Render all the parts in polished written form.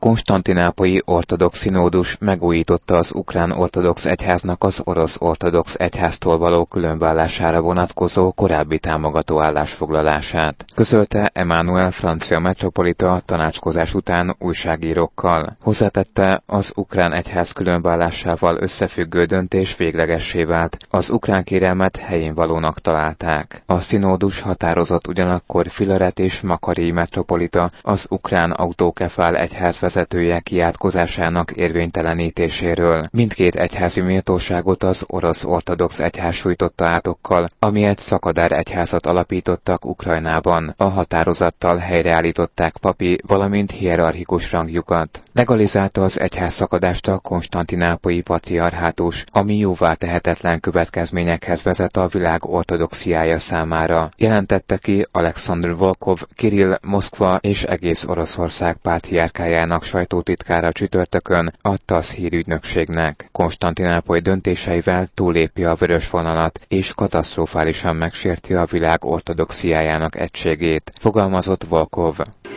konstantinápolyi ortodox szinódus megújította az ukrán ortodox egyháznak az orosz ortodox egyháztól való különvállására vonatkozó korábbi támogató állásfoglalását, közölte Emmanuel francia metropolita a tanácskozás után újságírókkal. Hozzátette, az ukrán egyház különvállásával összefüggő döntés véglegessé vált, az ukrán kérelmet helyénvalónak találták. A szinódus határozott ugyanakkor Filaret és Makariy metropolita, az ukrán autókefál egyház vezetője kiátkozásának érvénytelenítéséről. Mindkét egyházi méltóságot az orosz ortodox egyház sújtotta átokkal, ami egy szakadár egyházat alapítottak Ukrajnában. A határozattal helyreállították papi, valamint hierarchikus rangjukat. Legalizálta az egyház szakadást a konstantinápolyi patriarhátus, ami jóvá tehetetlen következményekhez vezet a világ ortodoxiája számára, jelentette ki Alexandr Volkov, Kirill Moszkva és egész Oroszország pátriárkájának sajtótitkára csütörtökön a TASZ hírügynökségnek. Konstantinápoly döntéseivel túllépi a vörös vonalat és katasztrofálisan megsérti a világ ortodoxiájának egységét, fogalmazott Volkov.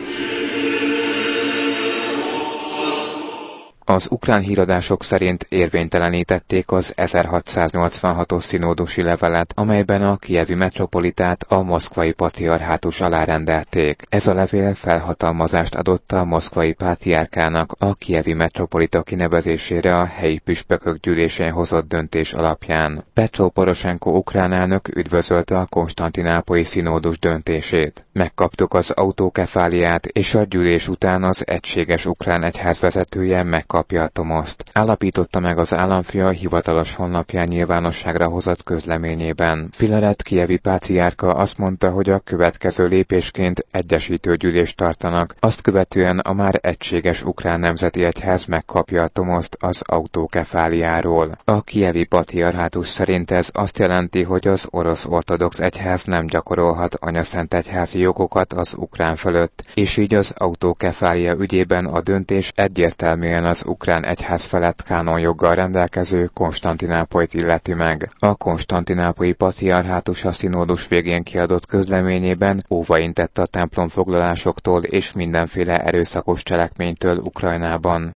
Az ukrán híradások szerint érvénytelenítették az 1686-os szinódusi levelet, amelyben a kijevi metropolitát a moszkvai patriarhátus alá rendelték. Ez a levél felhatalmazást adott a moszkvai pátriárkának a kijevi metropolita kinevezésére a helyi püspökök gyűlésén hozott döntés alapján. Petro Poroshenko ukrán elnök üdvözölte a konstantinápolyi szinódus döntését. Megkaptuk az autókefáliát, és a gyűlés után az egységes ukrán egyház vezetője megkapja a tomoszt, állapította meg az államfia hivatalos honlapján nyilvánosságra hozott közleményében. Filaret kijevi pátriárka azt mondta, hogy a következő lépésként egyesítő gyűlést tartanak, azt követően a már egységes ukrán nemzeti egyház megkapja a tomoszt az autókefáliáról. A kijevi patriarhátus szerint ez azt jelenti, hogy az orosz ortodox egyház nem gyakorolhat anyaszent egyházi jogokat az ukrán fölött, és így az autókefália ügyében a döntés egyértelműen az ukrán egyház felett kánonjoggal rendelkező Konstantinápolyt illeti meg. A konstantinápolyi patriarhátus a szinódus végén kiadott közleményében óvaintett a templomfoglalásoktól és mindenféle erőszakos cselekménytől Ukrajnában.